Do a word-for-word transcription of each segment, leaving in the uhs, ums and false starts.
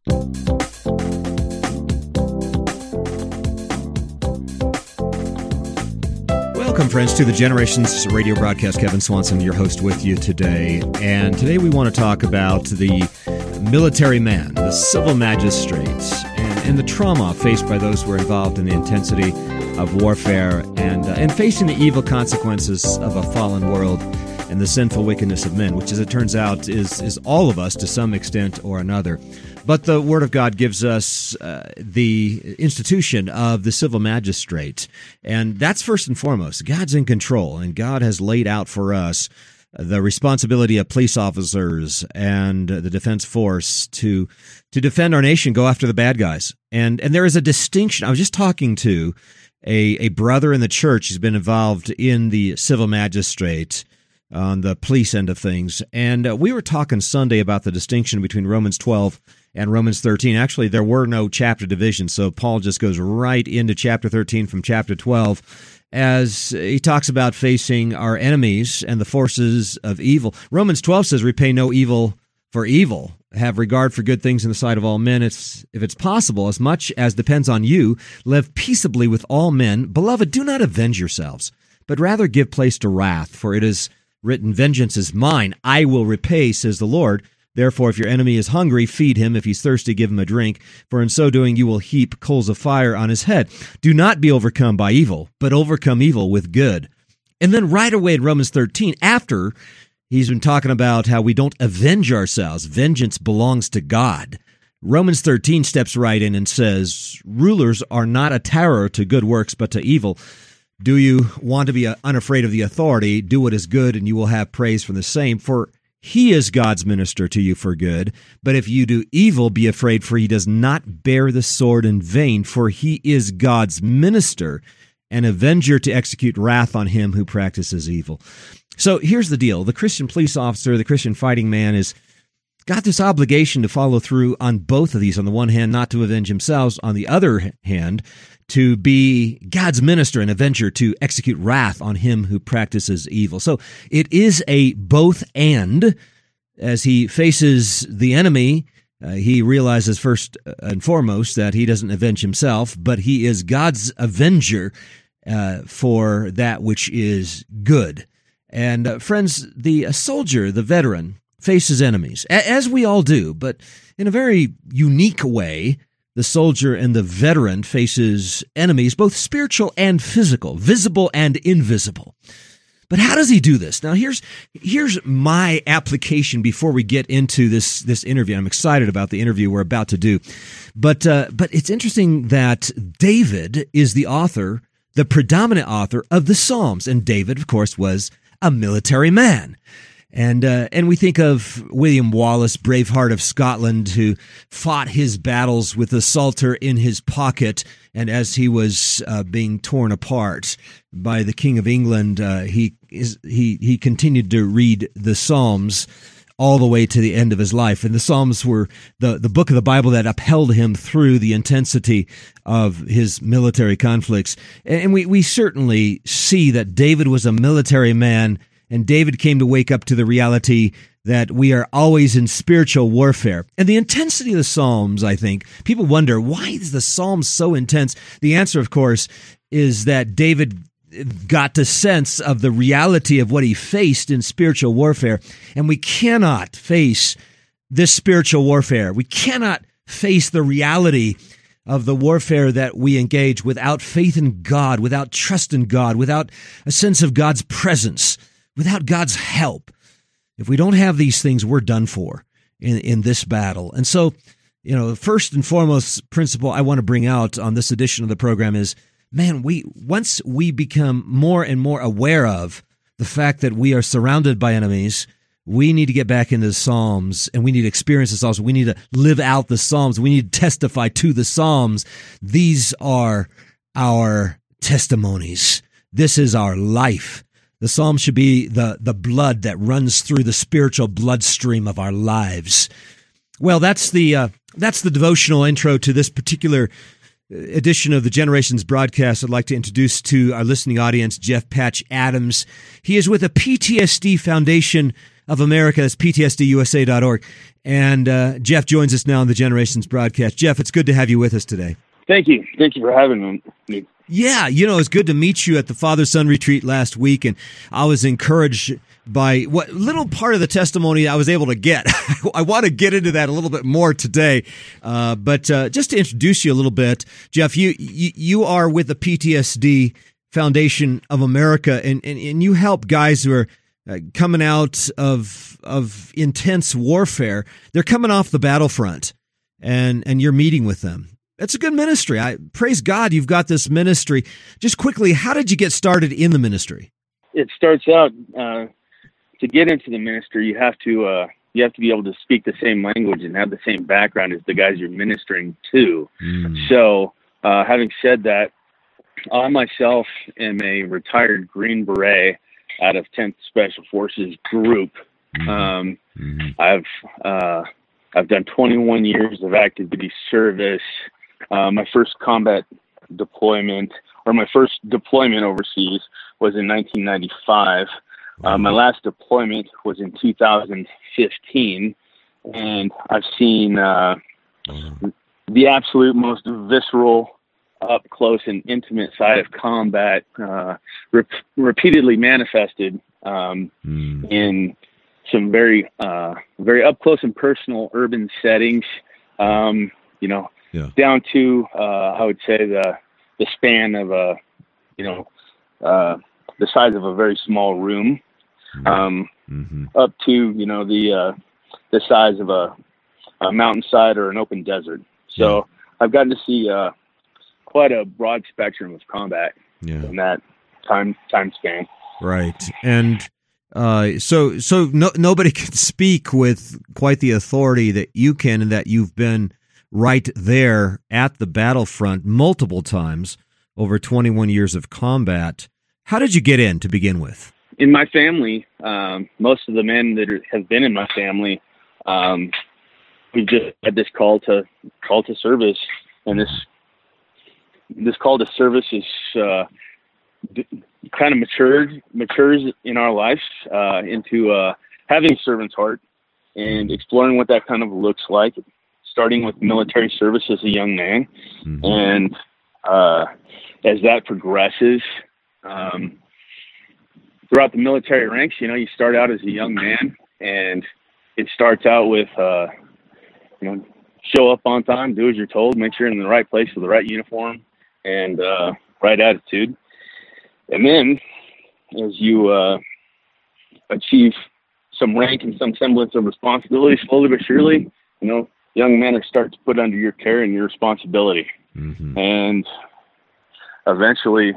Welcome, friends, to the Generations radio broadcast. Kevin Swanson, your host, with you today. And today we want to talk about the military man, the civil magistrate, and, and the trauma faced by those who are involved in the intensity of warfare and, uh, and facing the evil consequences of a fallen world and the sinful wickedness of men, which, as it turns out, is, is all of us to some extent or another. But the Word of God gives us uh, the institution of the civil magistrate, and that's first and foremost. God's in control, and God has laid out for us the responsibility of police officers and the defense force to to defend our nation, go after the bad guys. And and there is a distinction. I was just talking to a, a brother in the church who's been involved in the civil magistrate on the police end of things, and uh, we were talking Sunday about the distinction between Romans twelve and Romans thirteen. Actually, there were no chapter divisions, so Paul just goes right into chapter thirteen from chapter twelve as he talks about facing our enemies and the forces of evil. Romans twelve says, repay no evil for evil. Have regard for good things in the sight of all men. It's, if it's possible, as much as depends on you, live peaceably with all men. Beloved, do not avenge yourselves, but rather give place to wrath, for it is written, vengeance is mine, I will repay, says the Lord. Therefore, if your enemy is hungry, feed him. If he's thirsty, give him a drink. For in so doing, you will heap coals of fire on his head. Do not be overcome by evil, but overcome evil with good. And then right away in Romans thirteen, after he's been talking about how we don't avenge ourselves, vengeance belongs to God, Romans thirteen steps right in and says, rulers are not a terror to good works, but to evil. Do you want to be unafraid of the authority? Do what is good, and you will have praise from the same. For he is God's minister to you for good. But if you do evil, be afraid, for he does not bear the sword in vain. For he is God's minister, an avenger to execute wrath on him who practices evil. So here's the deal. The Christian police officer, the Christian fighting man, is got this obligation to follow through on both of these. On the one hand, not to avenge himself. On the other hand, to be God's minister and avenger to execute wrath on him who practices evil. So it is a both and. As he faces the enemy, uh, he realizes first and foremost that he doesn't avenge himself, but he is God's avenger uh, for that which is good. And uh, friends, the soldier, the veteran, faces enemies, as we all do, but in a very unique way. The soldier and the veteran faces enemies, both spiritual and physical, visible and invisible. But how does he do this? Now, here's here's my application before we get into this this interview. I'm excited about the interview we're about to do. But uh, but it's interesting that David is the author, the predominant author of the Psalms. And David, of course, was a military man. And uh, and we think of William Wallace, Braveheart of Scotland, who fought his battles with a psalter in his pocket. And as he was uh, being torn apart by the King of England, uh, he is, he he continued to read the Psalms all the way to the end of his life. And the Psalms were the, the book of the Bible that upheld him through the intensity of his military conflicts. And we, we certainly see that David was a military man. And David came to wake up to the reality that we are always in spiritual warfare. And the intensity of the Psalms, I think, people wonder, why is the Psalms so intense? The answer, of course, is that David got the sense of the reality of what he faced in spiritual warfare. And we cannot face this spiritual warfare. We cannot face the reality of the warfare that we engage without faith in God, without trust in God, without a sense of God's presence, without God's help. If we don't have these things, we're done for in, in this battle. And so, you know, the first and foremost principle I want to bring out on this edition of the program is, man, we once we become more and more aware of the fact that we are surrounded by enemies, we need to get back into the Psalms, and we need to experience the Psalms. We need to live out the Psalms. We need to testify to the Psalms. These are our testimonies. This is our life. The Psalms should be the, the blood that runs through the spiritual bloodstream of our lives. Well, that's the uh, that's the devotional intro to this particular edition of the Generations broadcast. I'd like to introduce to our listening audience Jeff Patch Adams. He is with a P T S D Foundation of America is P T S D U S A dot org. And uh, Jeff joins us now on the Generations broadcast. Jeff, it's good to have you with us today. Thank you. Thank you for having me. Yeah, you know, it's good to meet you at the Father-Son retreat last week, and I was encouraged by what little part of the testimony I was able to get. I want to get into that a little bit more today, uh, but uh, just to introduce you a little bit, Jeff, you you, you are with the P T S D Foundation of America, and, and, and you help guys who are uh, coming out of of intense warfare. They're coming off the battlefront, and and you're meeting with them. That's a good ministry. I praise God you've got this ministry. Just quickly, how did you get started in the ministry? It starts out uh, to get into the ministry, you have to uh, you have to be able to speak the same language and have the same background as the guys you're ministering to. Mm. So, uh, having said that, I myself am a retired Green Beret out of tenth Special Forces Group. Mm. Um, mm. I've uh, I've done twenty-one years of active duty service. Uh, my first combat deployment, or my first deployment overseas, was in nineteen ninety-five. Uh, my last deployment was in two thousand fifteen, and I've seen uh, the absolute most visceral, up close and intimate side of combat uh, rep- repeatedly manifested um, mm. in some very, uh, very up close and personal urban settings. Um, you know. Yeah. Down to, uh, I would say, the the span of a, you know, uh, the size of a very small room, um, mm-hmm. up to, you know, the uh, the size of a, a mountainside or an open desert. So yeah. I've gotten to see uh, quite a broad spectrum of combat yeah. in that time time span. Right, and uh, so so no, nobody can speak with quite the authority that you can, and that you've been right there at the battlefront multiple times over twenty-one years of combat. How did you get in to begin with? In my family, um, most of the men that are, have been in my family, um, we just had this call to call to service, and this this call to service is uh, d- kind of matured matures in our lives uh, into uh, having a servant's heart and exploring what that kind of looks like. Starting with military service as a young man. Mm-hmm. And uh, as that progresses, um, throughout the military ranks, you know, you start out as a young man, and it starts out with, uh, you know, show up on time, do as you're told, make sure you're in the right place with the right uniform and uh, right attitude. And then as you uh, achieve some rank and some semblance of responsibility, slowly but surely, you know, young men are start to put under your care and your responsibility. Mm-hmm. And eventually,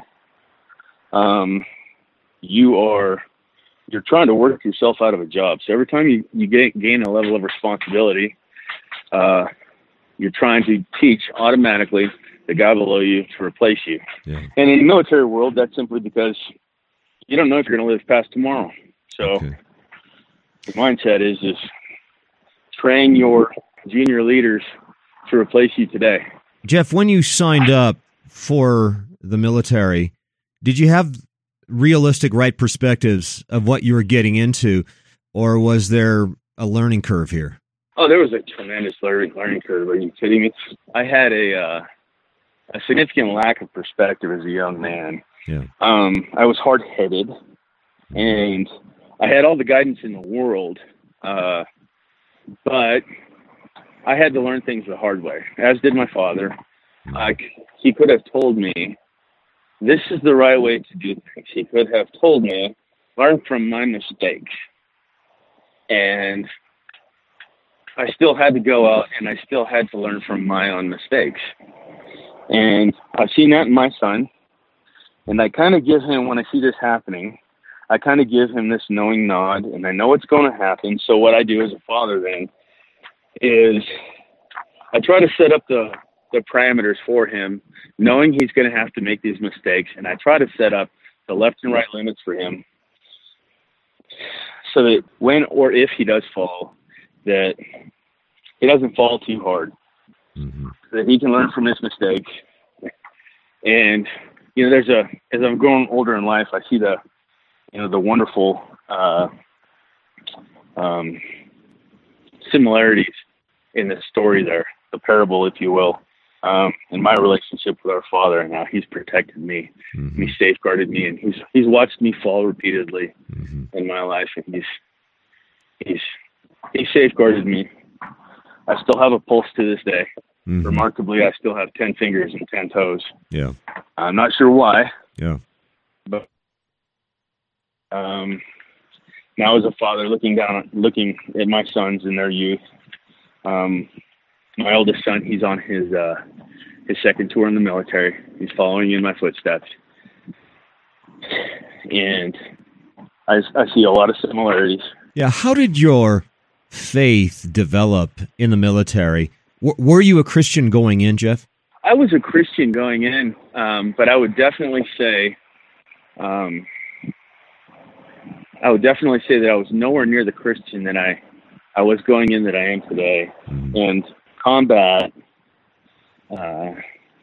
um, you are, you're trying to work yourself out of a job. So every time you, you gain, gain a level of responsibility, uh, you're trying to teach automatically the guy below you to replace you. Yeah. And in the military world, that's simply because you don't know if you're going to live past tomorrow. So okay. the mindset is, is train your junior leaders to replace you today. Jeff, when you signed up for the military, did you have realistic, right perspectives of what you were getting into, or was there a learning curve here? Oh, there was a tremendous learning learning curve. Are you kidding me? I had a uh, a significant lack of perspective as a young man. Yeah. Um, I was hard-headed, and I had all the guidance in the world, uh, but I had to learn things the hard way, as did my father. Uh, he could have told me, this is the right way to do things. He could have told me, learn from my mistakes. And I still had to go out and I still had to learn from my own mistakes. And I've seen that in my son. And I kind of give him, when I see this happening, I kind of give him this knowing nod, and I know it's going to happen. So what I do as a father then is I try to set up the, the parameters for him, knowing he's going to have to make these mistakes, and I try to set up the left and right limits for him so that when or if he does fall, that he doesn't fall too hard, mm-hmm. that he can learn from his mistakes. And, you know, there's a, as I'm growing older in life, I see the, you know, the wonderful uh, um, similarities in the story there, the parable, if you will, um, in my relationship with our Father, and how He's protected me, mm-hmm. He safeguarded me, and He's He's watched me fall repeatedly mm-hmm. in my life, and He's He's He safeguarded me. I still have a pulse to this day. Mm-hmm. Remarkably, I still have ten fingers and ten toes. Yeah, I'm not sure why. Yeah, but um, now as a father, looking down, looking at my sons in their youth. Um, my oldest son, he's on his uh, his second tour in the military. He's following in my footsteps, and I, I see a lot of similarities. Yeah, how did your faith develop in the military? W- were you a Christian going in, Jeff? I was a Christian going in, um, but I would definitely say, um, I would definitely say that I was nowhere near the Christian that I. I was going in that I am today. Mm-hmm. And combat, uh,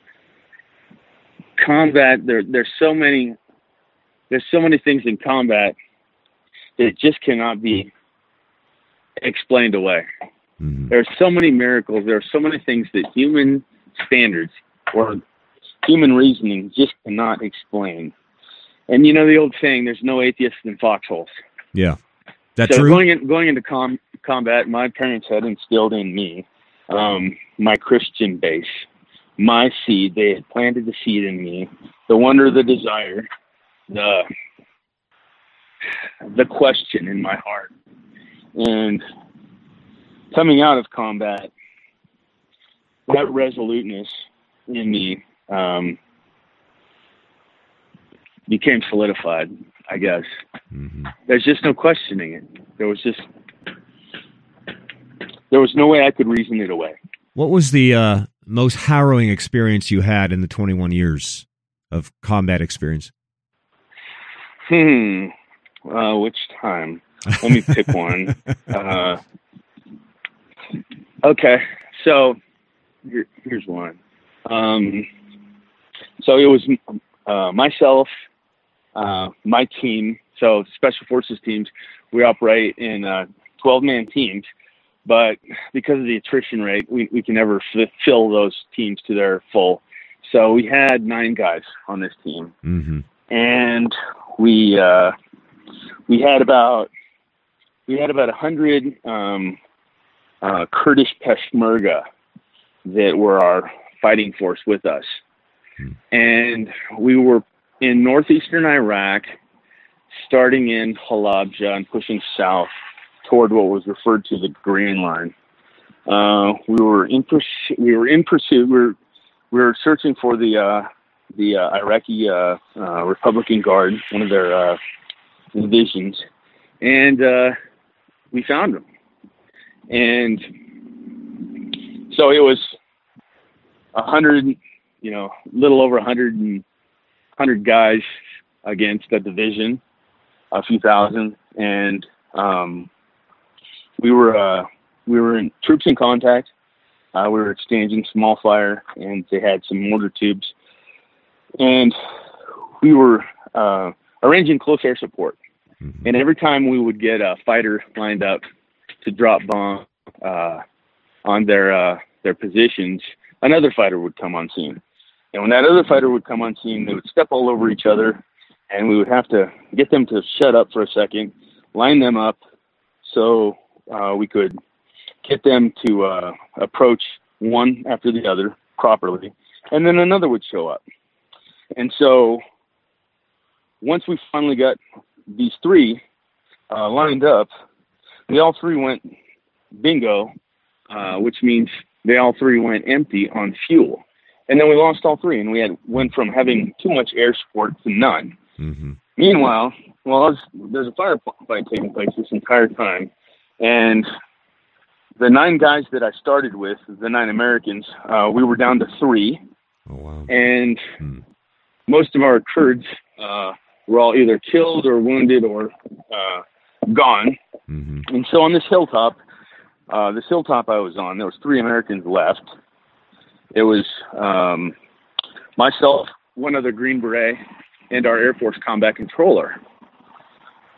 combat, there, there's so many, there's so many things in combat that just cannot be explained away. Mm-hmm. There are so many miracles. There are so many things that human standards or human reasoning just cannot explain. And you know the old saying, there's no atheists in foxholes. Yeah. That's so true. going in, going into com- combat, my parents had instilled in me um, my Christian base, my seed. They had planted the seed in me, the wonder, the desire, the the question in my heart. And coming out of combat, that resoluteness in me um, became solidified, I guess. Mm-hmm. There's just no questioning it. There was just, there was no way I could reason it away. What was the uh, most harrowing experience you had in the twenty-one years of combat experience? Hmm. Uh, which time? Let me pick one. Uh, okay. So here, here's one. Um, so it was uh, myself, uh, my team. So special forces teams, we operate in uh, twelve-man teams, but because of the attrition rate, we, we can never f- fill those teams to their full. So we had nine guys on this team, mm-hmm. and we uh, we had about we had about a hundred um, uh, Kurdish Peshmerga that were our fighting force with us, mm-hmm. and we were in northeastern Iraq, starting in Halabja and pushing south toward what was referred to the Green Line. Uh, we were in pursuit. We were in pursuit. We were we were searching for the uh, the uh, Iraqi uh, uh, Republican Guard, one of their uh, divisions, and uh, we found them. And so it was a hundred, you know, little over a hundred and hundred guys against a division, a few thousand, and um, we were uh, we were in troops in contact. Uh, we were exchanging small fire, and they had some mortar tubes, and we were uh, arranging close air support. Mm-hmm. And every time we would get a fighter lined up to drop bomb uh, on their uh, their positions, another fighter would come on scene. And when that other fighter would come on scene, they would step all over each other, and we would have to get them to shut up for a second, line them up so uh, we could get them to uh, approach one after the other properly, and then another would show up. And so once we finally got these three uh, lined up, they all three went bingo, uh, which means they all three went empty on fuel. And then we lost all three, and we had went from having too much air support to none. Mm-hmm. Meanwhile, well, there's, there's a firefight taking place this entire time, and the nine guys that I started with, the nine Americans, uh, we were down to three. Oh, wow. And hmm. most of our Kurds uh, were all either killed or wounded or uh, gone. Mm-hmm. And so on this hilltop, uh, this hilltop I was on, there was three Americans left. It was um, myself, one other Green Beret, and our Air Force combat controller.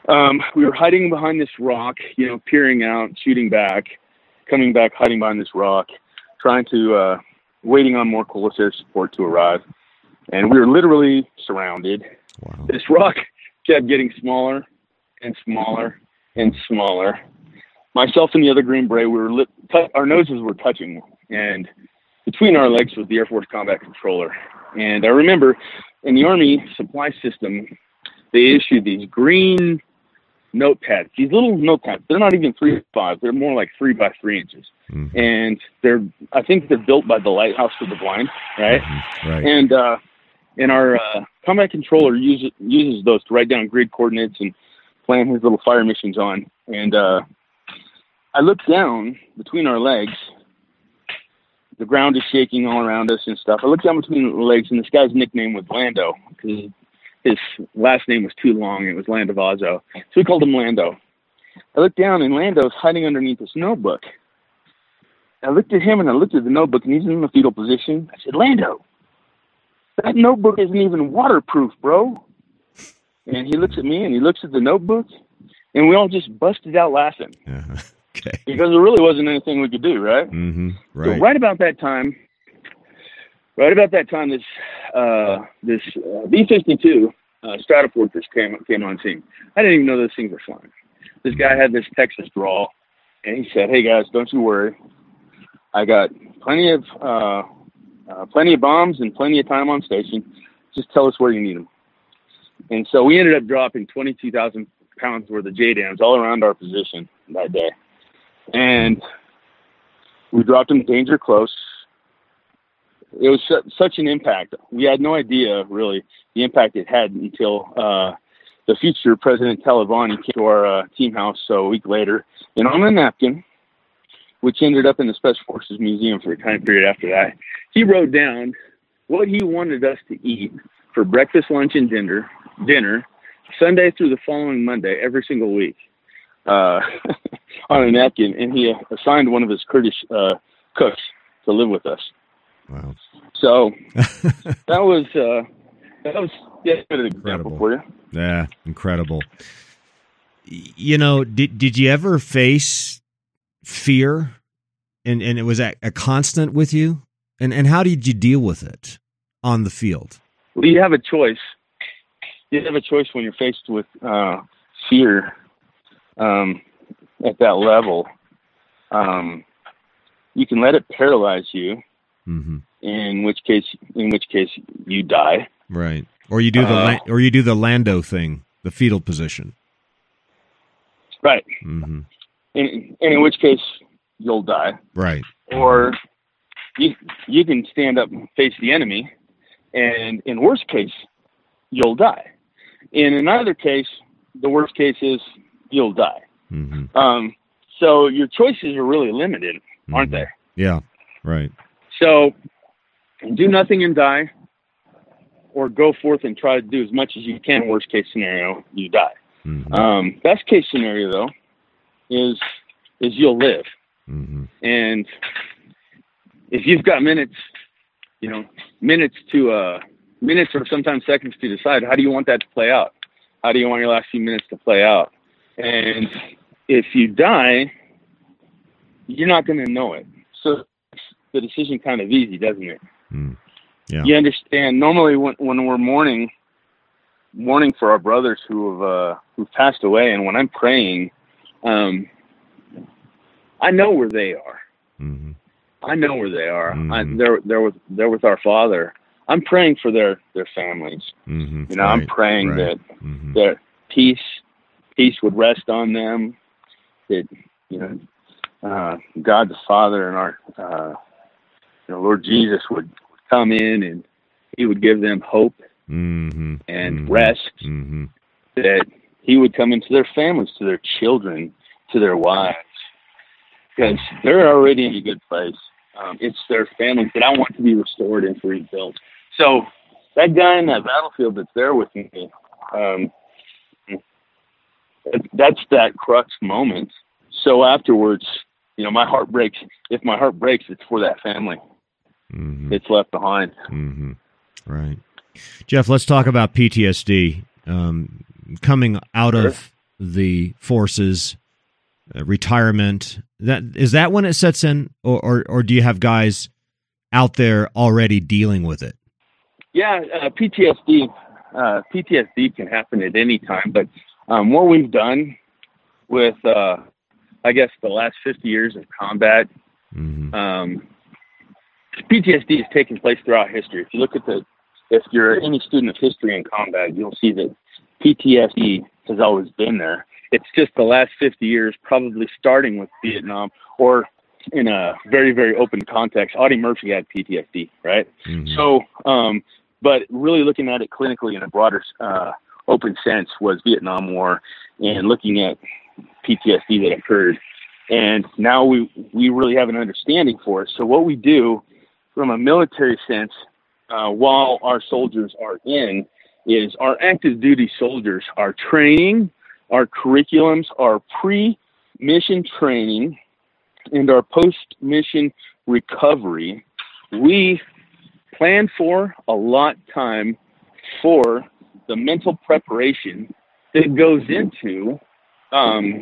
Um, we were hiding behind this rock, you know, peering out, shooting back, coming back, hiding behind this rock, trying to, uh, waiting on more Colas air support to arrive. And we were literally surrounded. Wow. This rock kept getting smaller and smaller and smaller. Myself and the other Green Beret, we were lit, t- our noses were touching, and between our legs was the Air Force Combat Controller. And I remember in the Army supply system, they issued these green notepads, these little notepads. They're not even three by five. They're more like three by three inches. Mm-hmm. And they're, I think they're built by the Lighthouse for the Blind, right? Mm-hmm. Right. And, uh, and our uh, combat controller uses, uses those to write down grid coordinates and plan his little fire missions on. And uh, I looked down between our legs. The ground is shaking all around us and stuff. I looked down between the legs, and this guy's nickname was Lando, because his last name was too long. It was Landavazo. So we called him Lando. I looked down, and Lando's hiding underneath this notebook. I looked at him, and I looked at the notebook, and he's in the fetal position. I said, Lando, that notebook isn't even waterproof, bro. And he looks at me, and he looks at the notebook, and we all just busted out laughing. Uh-huh. Okay. Because there really wasn't anything we could do, right? Mm-hmm. Right. So right about that time, right about that time, this uh, this uh, B fifty-two uh, Stratofortress came came on scene. I didn't even know those things were flying. This guy had this Texas drawl, and he said, "Hey guys, don't you worry. I got plenty of uh, uh, plenty of bombs and plenty of time on station. Just tell us where you need them." And so we ended up dropping twenty-two thousand pounds worth of J DAMs all around our position that day. And we dropped them danger close. It was su- such an impact. We had no idea, really, the impact it had until uh, the future President Talabani came to our uh, team house so a week later. And on a napkin, which ended up in the Special Forces Museum for a time period after that, he wrote down what he wanted us to eat for breakfast, lunch, and dinner, dinner Sunday through the following Monday, every single week. Uh, on a napkin, and he assigned one of his Kurdish uh, cooks to live with us. Wow! So that was uh, that was yeah, an example incredible. For you. Yeah, incredible. You know, did did you ever face fear, and and it was a, a constant with you, and and how did you deal with it on the field? Well, you have a choice. You have a choice when you're faced with uh, fear. Um, at that level, um, you can let it paralyze you, mm-hmm. in which case, in which case you die. Right. Or you do the, uh, or you do the Lando thing, the fetal position. Right. Mm-hmm. And, and in which case you'll die. Right. Or you, you can stand up and face the enemy, and in worst case, you'll die. And in either case, the worst case is you'll die. Mm-hmm. Um, so your choices are really limited, aren't mm-hmm. they? Yeah, right. So do nothing and die, or go forth and try to do as much as you can. Worst case scenario, you die. Mm-hmm. Um, best case scenario, though, is is you'll live. Mm-hmm. And if you've got minutes, you know, minutes to uh, minutes or sometimes seconds to decide, how do you want that to play out? How do you want your last few minutes to play out? And if you die, you're not going to know it. So the decision kind of easy, doesn't it? Mm. Yeah. You understand, normally when, when we're mourning, mourning for our brothers who have, uh, who've passed away, and when I'm praying, um, I know where they are. Mm-hmm. I know where they are. Mm-hmm. I, they're, they're with, they're with our Father. I'm praying for their, their families. Mm-hmm. You know, right. I'm praying right. that mm-hmm. their peace, peace would rest on them, that, you know, uh, God the Father and our, uh, you know, Lord Jesus would come in and he would give them hope mm-hmm. and mm-hmm. rest, mm-hmm. that he would come into their families, to their children, to their wives, because they're already in a good place. Um, it's their families that I want to be restored and rebuilt. So that guy in that battlefield that's there with me, um, that's that crux moment. So afterwards, you know, my heart breaks. If my heart breaks, it's for that family. Mm-hmm. It's left behind. Mm-hmm. Right. Jeff, let's talk about P T S D. Um, coming out sure. of the forces, uh, retirement, that is that when it sets in, or, or or do you have guys out there already dealing with it? Yeah, uh, P T S D. Uh, P T S D can happen at any time, but um, what we've done with, uh, I guess, the last fifty years of combat, mm-hmm. um, P T S D has taken place throughout history. If you look at the, if you're any student of history in combat, you'll see that P T S D has always been there. It's just the last fifty years, probably starting with Vietnam, or in a very, very open context, Audie Murphy had P T S D, right? Mm-hmm. So, um, but really looking at it clinically in a broader, uh, open sense was Vietnam War, and looking at P T S D that occurred. And now we, we really have an understanding for it. So what we do from a military sense, uh, while our soldiers are in, is our active duty soldiers are training, our curriculums, our pre-mission training, and our post-mission recovery. We plan for a lot time for the mental preparation that goes into um,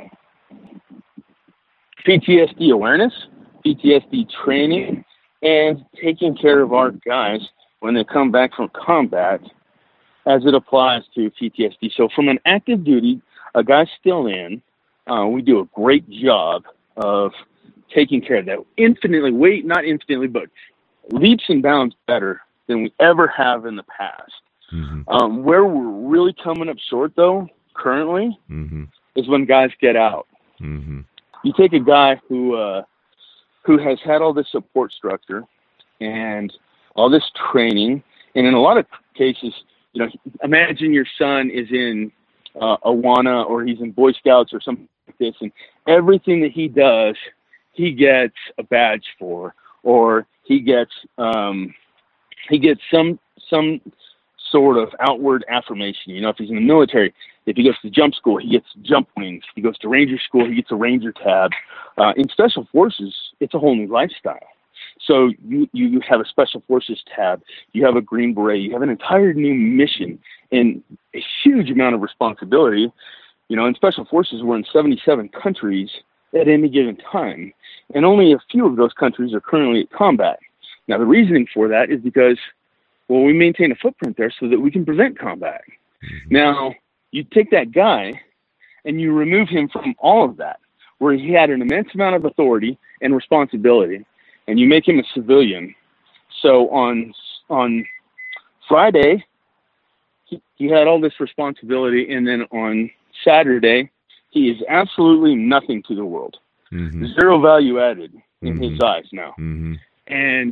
P T S D awareness, P T S D training, and taking care of our guys when they come back from combat as it applies to P T S D. So from an active duty, a guy's still in, uh, we do a great job of taking care of that. Infinitely, wait, not infinitely, but leaps and bounds better than we ever have in the past. Mm-hmm. Um, where we're really coming up short, though, currently, mm-hmm. is when guys get out. Mm-hmm. You take a guy who uh, who has had all this support structure and all this training, and in a lot of cases, you know, imagine your son is in uh, Awana, or he's in Boy Scouts or something like this, and everything that he does, he gets a badge for, or he gets um, he gets some some sort of outward affirmation. You know, if he's in the military, if he goes to jump school, he gets jump wings. If he goes to Ranger school, he gets a Ranger tab. Uh, in Special Forces, it's a whole new lifestyle. So you, you have a Special Forces tab, you have a Green Beret, you have an entire new mission and a huge amount of responsibility. You know, in Special Forces, we're in seventy-seven countries at any given time, and only a few of those countries are currently at combat. Now, the reasoning for that is because, well, we maintain a footprint there so that we can prevent combat. Mm-hmm. Now, you take that guy and you remove him from all of that, where he had an immense amount of authority and responsibility, and you make him a civilian. So on on Friday, he, he had all this responsibility, and then on Saturday, he is absolutely nothing to the world. Mm-hmm. Zero value added in mm-hmm. his eyes now. Mm-hmm. And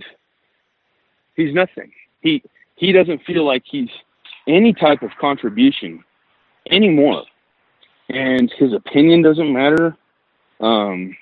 he's nothing. He he doesn't feel like he's any type of contribution anymore. And his opinion doesn't matter. Um,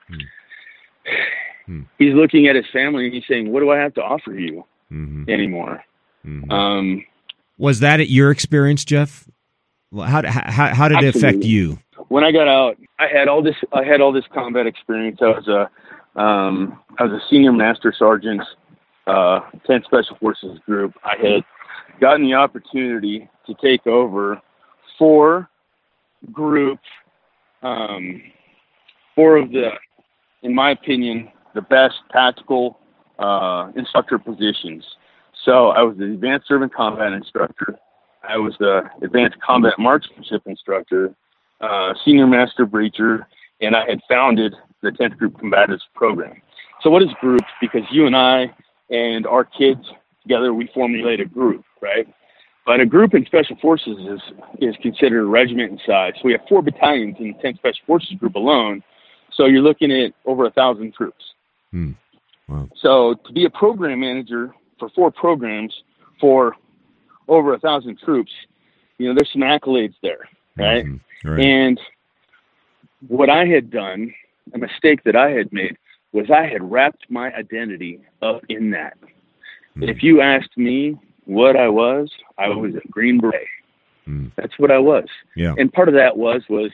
mm-hmm. He's looking at his family and he's saying, what do I have to offer you mm-hmm. anymore? Mm-hmm. Um, Was that your experience, Jeff? How, how, how did absolutely. It affect you? When I got out, I had all this. I had all this combat experience. I was a, um, I was a senior master sergeant, uh, tenth Special Forces Group. I had gotten the opportunity to take over four groups, um, four of the, in my opinion, the best tactical uh, instructor positions. So I was the advanced servant combat instructor. I was the advanced combat marksmanship instructor, uh, senior master breacher, and I had founded the tenth Group Combatives program. So what is groups? Because you and I and our kids together, we formulate a group, right? But a group in Special Forces is is considered a regiment in size. So we have four battalions in the tenth Special Forces Group alone. So you're looking at over a thousand troops. Hmm. Wow. So to be a program manager for four programs for over a thousand troops, you know, there's some accolades there, right? Mm-hmm. Right. And what I had done, a mistake that I had made, was I had wrapped my identity up in that. Mm-hmm. If you asked me what I was, I was a Green Beret. Mm-hmm. That's what I was. Yeah. And part of that was, was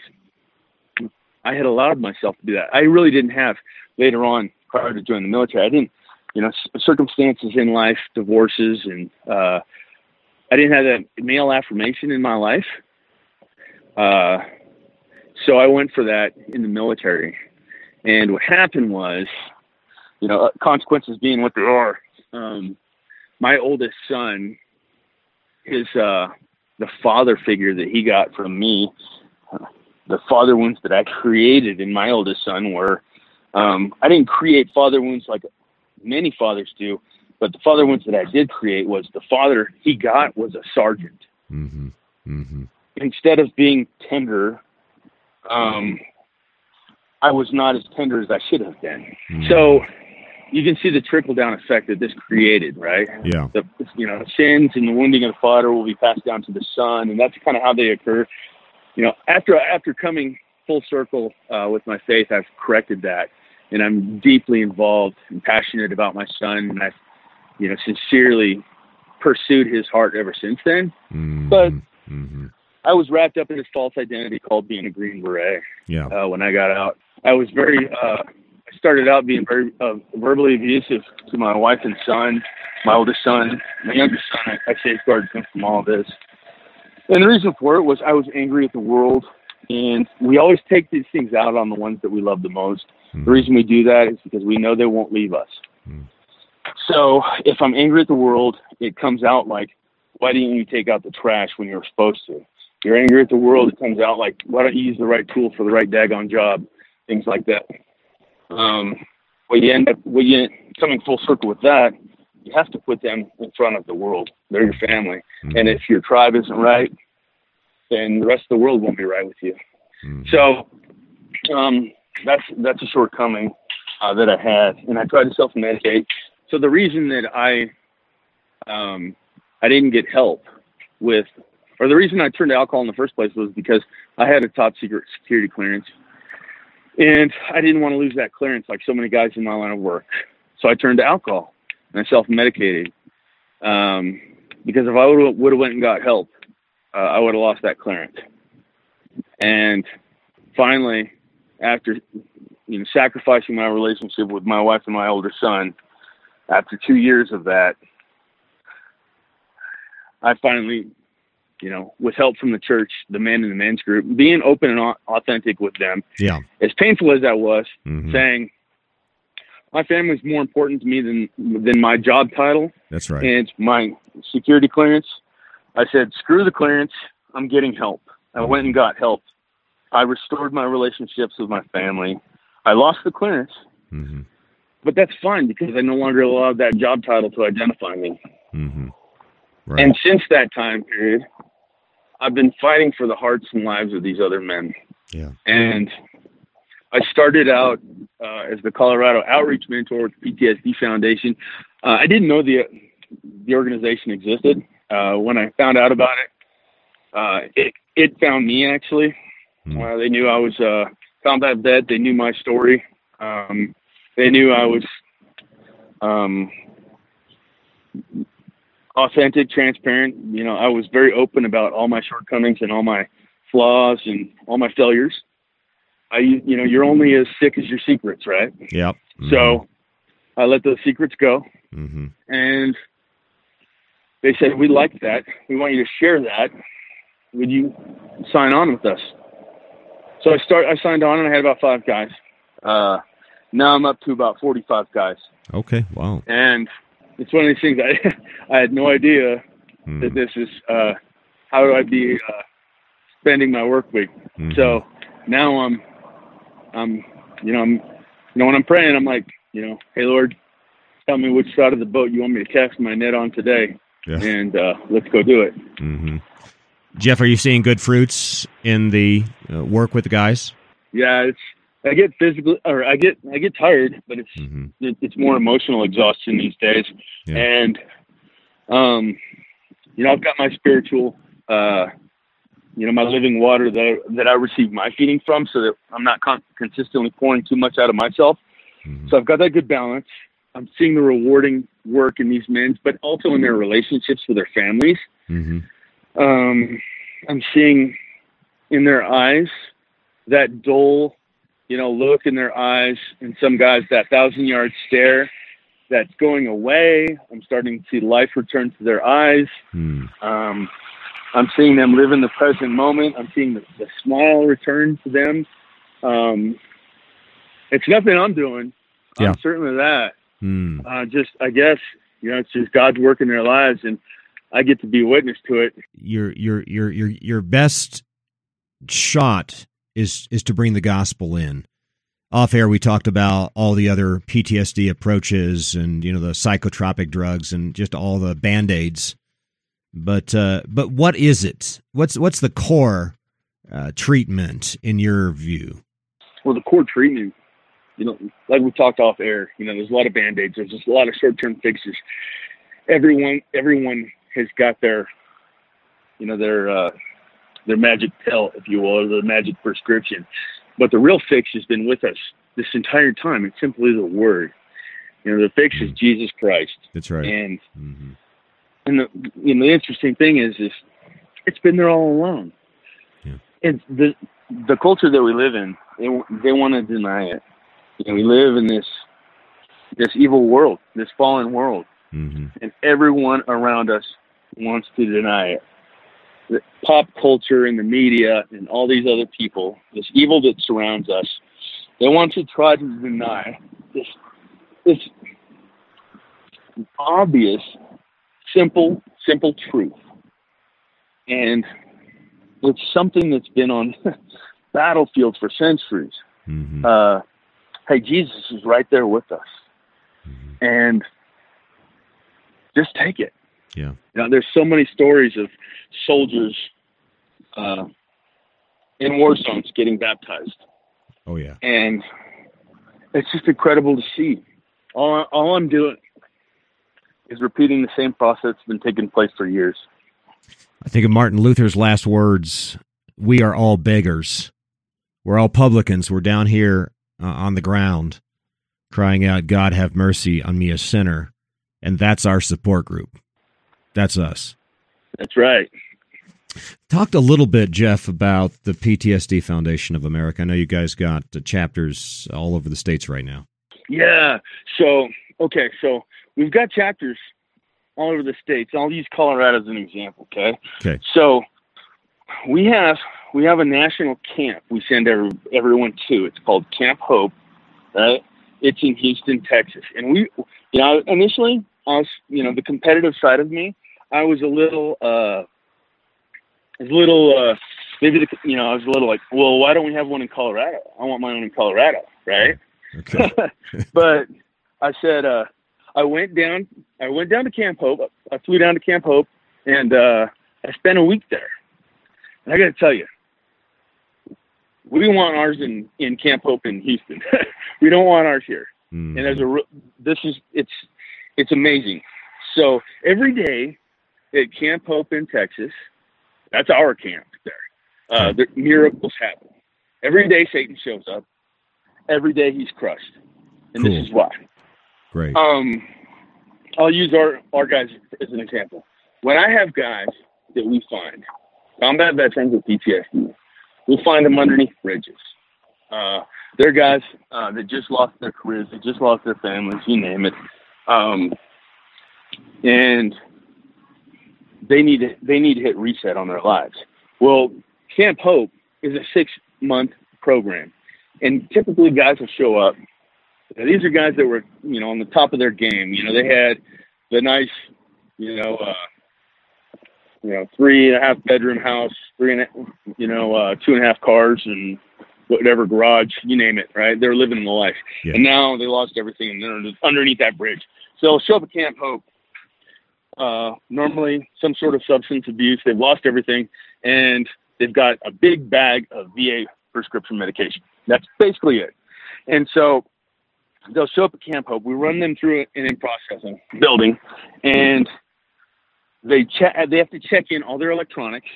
I had allowed myself to do that. I really didn't have, later on, prior to joining the military, I didn't, you know, circumstances in life, divorces, and uh, I didn't have that male affirmation in my life. Uh, So I went for that in the military. And what happened was, you know, consequences being what they are, um, my oldest son, his, uh, the father figure that he got from me, uh, the father wounds that I created in my oldest son were, um, I didn't create father wounds like many fathers do, but the father wounds that I did create was the father he got was a sergeant. Mm-hmm. Mm-hmm. Instead of being tender, um, I was not as tender as I should have been. Mm-hmm. So you can see the trickle-down effect that this created, right? Yeah. The, you know, sins and the wounding of the father will be passed down to the son, and that's kind of how they occur. You know, after after coming full circle uh, with my faith, I've corrected that, and I'm deeply involved and passionate about my son, and I've, you know, sincerely pursued his heart ever since then. Mm-hmm. But mm-hmm. I was wrapped up in this false identity called being a Green Beret. Yeah. Uh, when I got out, I was very. Uh, I started out being very uh, verbally abusive to my wife and son, my oldest son, my youngest son. I, I safeguarded him from all this. And the reason for it was I was angry at the world, and we always take these things out on the ones that we love the most. Mm. The reason we do that is because we know they won't leave us. Mm. So if I'm angry at the world, it comes out like, why didn't you take out the trash when you were supposed to? You're angry at the world, it comes out like, why don't you use the right tool for the right daggone job? Things like that. Um, when you end up, when you coming full circle with that, you have to put them in front of the world. They're your family. Mm-hmm. And if your tribe isn't right, then the rest of the world won't be right with you. Mm-hmm. So um, that's that's a shortcoming uh, that I had, and I tried to self-medicate. So the reason that I um, I didn't get help with, or the reason I turned to alcohol in the first place was because I had a top secret security clearance, and I didn't want to lose that clearance like so many guys in my line of work. So I turned to alcohol. And I self-medicated um, because if I would have went and got help, uh, I would have lost that clearance. And finally, after you know sacrificing my relationship with my wife and my older son, after two years of that, I finally, you know, with help from the church, the men in the men's group, being open and authentic with them. Yeah. As painful as that was, mm-hmm. saying, my family is more important to me than than my job title. That's right. And my security clearance. I said, screw the clearance. I'm getting help. I went and got help. I restored my relationships with my family. I lost the clearance. Mm-hmm. But that's fine because I no longer allowed that job title to identify me. Mm-hmm. Right. And since that time period, I've been fighting for the hearts and lives of these other men. Yeah. And I started out uh, as the Colorado Outreach Mentor with the P T S D Foundation. Uh, I didn't know the the organization existed. Uh, when I found out about it, uh, it, it found me, actually. Mm. Uh, they knew I was a combat vet. They knew my story. Um, they knew I was um, authentic, transparent. You know, I was very open about all my shortcomings and all my flaws and all my failures. I, you know, you're only as sick as your secrets, right? Yep. Mm-hmm. So I let those secrets go. Mm-hmm. And they said, we like that. We want you to share that. Would you sign on with us? So I start. I signed on, and I had about five guys. Uh, now I'm up to about forty-five guys. Okay, wow. And it's one of these things I, I had no idea mm. that this is, uh, how do I be uh, spending my work week? Mm-hmm. So now I'm, I'm, you know, I'm, you know, when I'm praying, I'm like, you know, hey, Lord, tell me which side of the boat you want me to cast my net on today. Yeah. And uh, let's go do it. Mm-hmm. Jeff, are you seeing good fruits in the uh, work with the guys? Yeah, it's, I get physical, or I get, I get tired, but it's, mm-hmm. it, it's more emotional exhaustion these days. Yeah. And, um, you know, I've got my spiritual, uh, you know, my living water that I, that I receive my feeding from, so that I'm not con- consistently pouring too much out of myself. Mm-hmm. So I've got that good balance. I'm seeing the rewarding work in these men, but also in their relationships with their families. Mm-hmm. Um, I'm seeing in their eyes that dull, you know, look in their eyes, and some guys, that thousand yard stare that's going away. I'm starting to see life return to their eyes. Mm. Um, I'm seeing them live in the present moment. I'm seeing the, the smile return to them. Um, it's nothing I'm doing. Yeah. I'm certain of that. Mm. Uh, just, I guess, you know, it's just God's work in their lives, and I get to be a witness to it. Your your your your your best shot is is to bring the gospel in. Off air, we talked about all the other P T S D approaches, and you know the psychotropic drugs, and just all the Band-Aids. But uh, but what is it? What's what's the core uh, treatment in your view? Well, the core treatment, you know, like we talked off air, you know, there's a lot of Band-Aids. There's just a lot of short-term fixes. Everyone, everyone has got their, you know, their, uh, their magic pill, if you will, or the magic prescription. But the real fix has been with us this entire time. It's simply the Word. You know, the fix is Jesus Christ. That's right. And, mm-hmm. and the, you know, the interesting thing is, is it's been there all along. Yeah. And the, the culture that we live in, they, they want to deny it. You know, we live in this this evil world, this fallen world, mm-hmm. and everyone around us wants to deny it. The pop culture and the media and all these other people, this evil that surrounds us, they want to try to deny this this obvious, simple, simple truth. And it's something that's been on battlefields for centuries. Mm-hmm. Uh, hey, Jesus is right there with us. Mm-hmm. And just take it. Yeah. You know, there's so many stories of soldiers uh, in war zones getting baptized. Oh, yeah. And it's just incredible to see. All, all I'm doing is repeating the same process that's been taking place for years. I think of Martin Luther's last words, we are all beggars. We're all publicans. We're down here uh, on the ground crying out, God have mercy on me, a sinner. And that's our support group. That's us. That's right. Talked a little bit, Jeff, about the P T S D Foundation of America. I know you guys got uh, chapters all over the states right now. Yeah. So, okay. So we've got chapters all over the states. I'll use Colorado as an example. Okay. Okay. So we have, we have a national camp we send every, everyone to. It's called Camp Hope, right? It's in Houston, Texas. And we, you know, initially I was, you know, the competitive side of me, I was a little, uh, a little, uh, maybe, the, you know, I was a little like, well, why don't we have one in Colorado? I want my own in Colorado, right? Okay. But I said, uh, I went down, I went down to Camp Hope. I flew down to Camp Hope, and uh, I spent a week there. And I got to tell you, we want ours in, in Camp Hope in Houston. We don't want ours here. Mm. And as a, this is, it's, it's amazing. So every day at Camp Hope in Texas, that's our camp there. Uh, the miracles happen. Every day Satan shows up. Every day he's crushed. And Cool. this is why. Great. Um, I'll use our, our guys as an example. When I have guys that we find, combat veterans with P T S D, we'll find them underneath bridges. Uh, they're guys uh, that just lost their careers, they just lost their families, you name it. Um, and they need to, they need to hit reset on their lives. Well, Camp Hope is a six-month program, and typically guys will show up. Now, these are guys that were, you know, on the top of their game. You know, they had the nice, you know, uh, you know, three and a half bedroom house, three and a, you know, uh, two and a half cars and whatever garage, you name it, right? They're living the life. Yeah. And now they lost everything and they're underneath that bridge. So they'll show up at Camp Hope. Uh, normally some sort of substance abuse. They've lost everything and they've got a big bag of V A prescription medication. That's basically it. And so they'll show up at Camp Hope. We run them through an in-processing building, and they check. They have to check in all their electronics,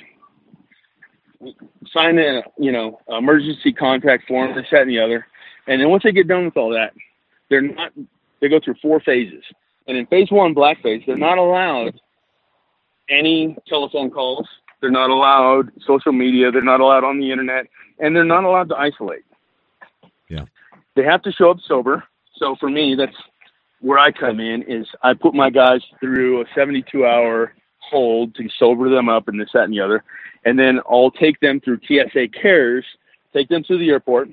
sign a you know emergency contact form, this, that, and the other. And then once they get done with all that, they're not. They go through four phases. And in phase one, black phase, they're not allowed any telephone calls. They're not allowed social media. They're not allowed on the internet, and they're not allowed to isolate. Yeah. They have to show up sober. So for me, that's where I come in is I put my guys through a seventy-two hour hold to sober them up and this, that, and the other. And then I'll take them through T S A Cares, take them to the airport.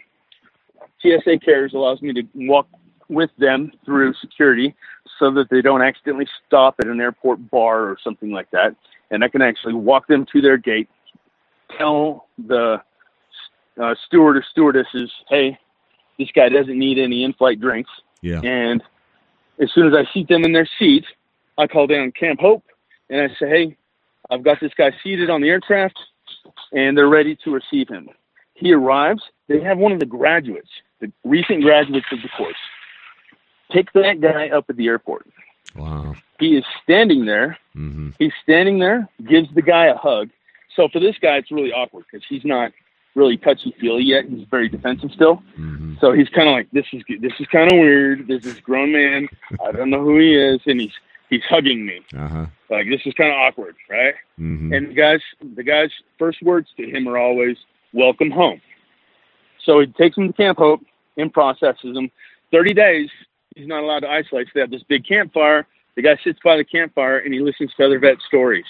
T S A Cares allows me to walk with them through security so that they don't accidentally stop at an airport bar or something like that. And I can actually walk them to their gate, tell the uh, steward or stewardesses, hey, this guy doesn't need any in-flight drinks. Yeah. And as soon as I seat them in their seat, I call down Camp Hope and I say, hey, I've got this guy seated on the aircraft and they're ready to receive him. He arrives. They have one of the graduates, the recent graduates of the course, pick that guy up at the airport. Wow. He is standing there. Mm-hmm. He's standing there, gives the guy a hug. So for this guy, it's really awkward because he's not really touchy-feely yet. He's very defensive still. Mm-hmm. So he's kind of like, this is this is kind of weird. There's this grown man. I don't know who he is, and he's he's hugging me. Uh-huh. Like, this is kind of awkward, right? Mm-hmm. And the guys, the guy's first words to him are always, welcome home. So he takes him to Camp Hope and processes him. thirty days, he's not allowed to isolate. So they have this big campfire. The guy sits by the campfire, and he listens to other vet stories.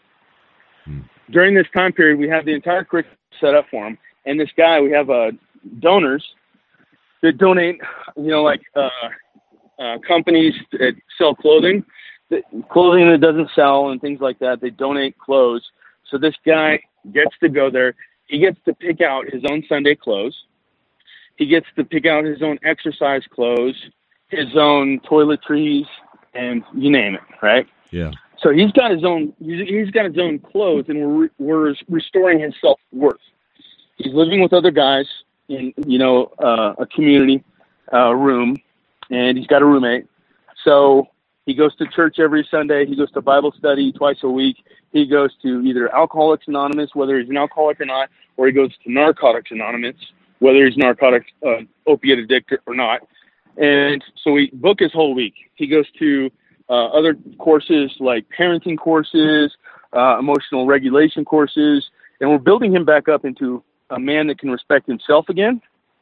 Mm. During this time period, we have the entire curriculum set up for him. And this guy, we have uh, donors that donate, you know, like uh, uh, companies that sell clothing, that, clothing that doesn't sell and things like that. They donate clothes. So this guy gets to go there. He gets to pick out his own Sunday clothes. He gets to pick out his own exercise clothes, his own toiletries, and you name it, right? Yeah. So he's got his own. He's, he's got his own clothes, and we're we're restoring his self-worth. He's living with other guys in, you know, uh, a community uh, room, and he's got a roommate. So he goes to church every Sunday. He goes to Bible study twice a week. He goes to either Alcoholics Anonymous, whether he's an alcoholic or not, or he goes to Narcotics Anonymous, whether he's narcotics, uh, opiate addicted or not. And so we book his whole week. He goes to uh, other courses like parenting courses, uh, emotional regulation courses, and we're building him back up into a man that can respect himself again.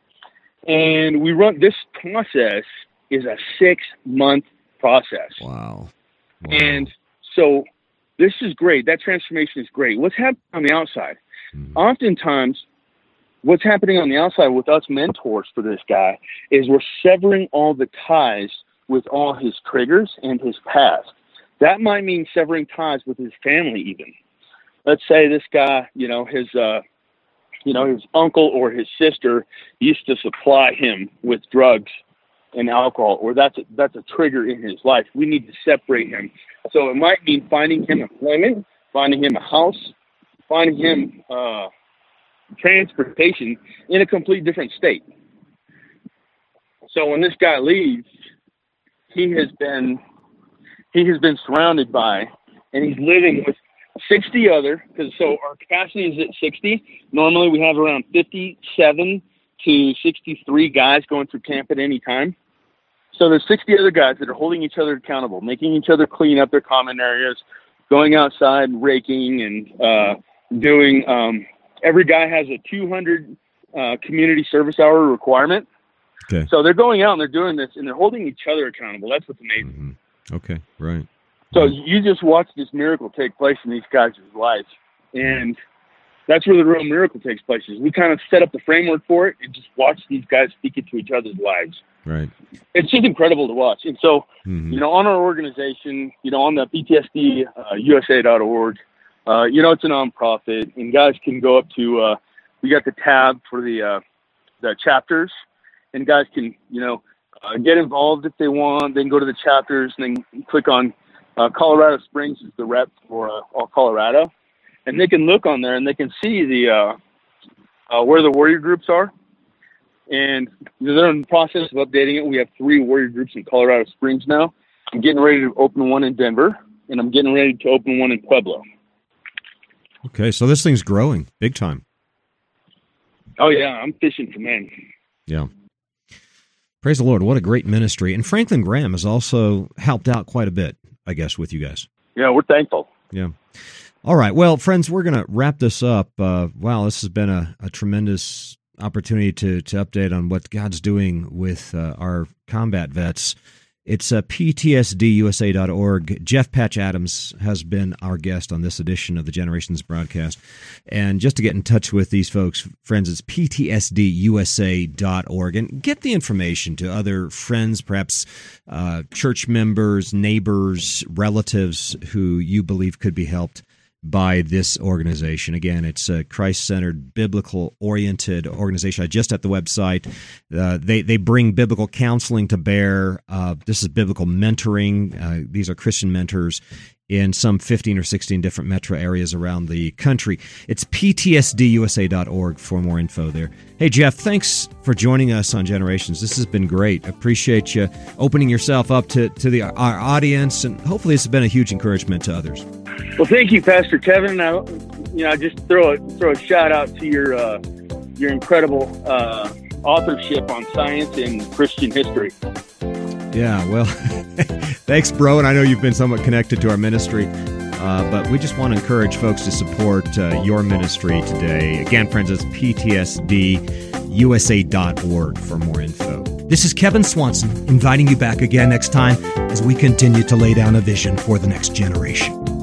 And we run, this process is a six-month process. Wow. Wow. And so this is great. That transformation is great. What's happening on the outside? Mm-hmm. Oftentimes, what's happening on the outside with us mentors for this guy is we're severing all the ties with all his triggers and his past. That might mean severing ties with his family even. Let's say this guy, you know, his, uh, you know, his uncle or his sister used to supply him with drugs and alcohol, or that's a, that's a trigger in his life. We need to separate him. So it might mean finding him employment, finding him a house, finding him uh, transportation in a complete different state. So when this guy leaves, he has been he has been surrounded by, and he's living with sixty other, because so our capacity is at sixty. Normally we have around fifty-seven to sixty-three guys going through camp at any time. So there's sixty other guys that are holding each other accountable, making each other clean up their common areas, going outside, raking, and uh, doing. Um, every guy has a two hundred uh, community service hour requirement. Okay. So they're going out and they're doing this, and they're holding each other accountable. That's what's amazing. Mm-hmm. Okay, right. So you just watch this miracle take place in these guys' lives, and that's where the real miracle takes place. Is we kind of set up the framework for it and just watch these guys speak into each other's lives. Right. It's just incredible to watch. And so, mm-hmm. you know, on our organization, you know, on the P T S D U S A dot org, uh, you know, it's a nonprofit, and guys can go up to. Uh, we got the tab for the uh, the chapters, and guys can, you know, uh, get involved if they want. They can go to the chapters and then click on. Uh, Colorado Springs is the rep for uh, all Colorado, and they can look on there and they can see the uh, uh, where the warrior groups are, and they're in the process of updating it. We have three warrior groups in Colorado Springs now. I'm getting ready to open one in Denver, and I'm getting ready to open one in Pueblo. Okay, so this thing's growing big time. Oh yeah, I'm fishing for men. Yeah. Praise the Lord. What a great ministry. And Franklin Graham has also helped out quite a bit, I guess, with you guys. Yeah, we're thankful. Yeah. All right. Well, friends, we're going to wrap this up. Uh, wow, this has been a, a tremendous opportunity to, to update on what God's doing with uh, our combat vets. It's uh, P T S D U S A dot org. Jeff Patch Adams has been our guest on this edition of the Generations broadcast. And just to get in touch with these folks, friends, it's P T S D U S A dot org. And get the information to other friends, perhaps uh, church members, neighbors, relatives who you believe could be helped by this organization. Again, it's a Christ-centered, biblical-oriented organization. I just at the website, uh, they they bring biblical counseling to bear. Uh, this is biblical mentoring. Uh, these are Christian mentors in some fifteen or sixteen different metro areas around the country. It's P T S D U S A dot org for more info there. Hey, Jeff, thanks for joining us on Generations. This has been great. Appreciate you opening yourself up to, to the our audience, and hopefully it's been a huge encouragement to others. Well, thank you, Pastor Kevin. I, you know, I just throw a throw a shout out to your uh, your incredible uh, authorship on science and Christian history. Yeah, well, thanks, bro. And I know you've been somewhat connected to our ministry, uh, but we just want to encourage folks to support uh, your ministry today. Again, friends, it's P T S D U S A dot org for more info. This is Kevin Swanson inviting you back again next time as we continue to lay down a vision for the next generation.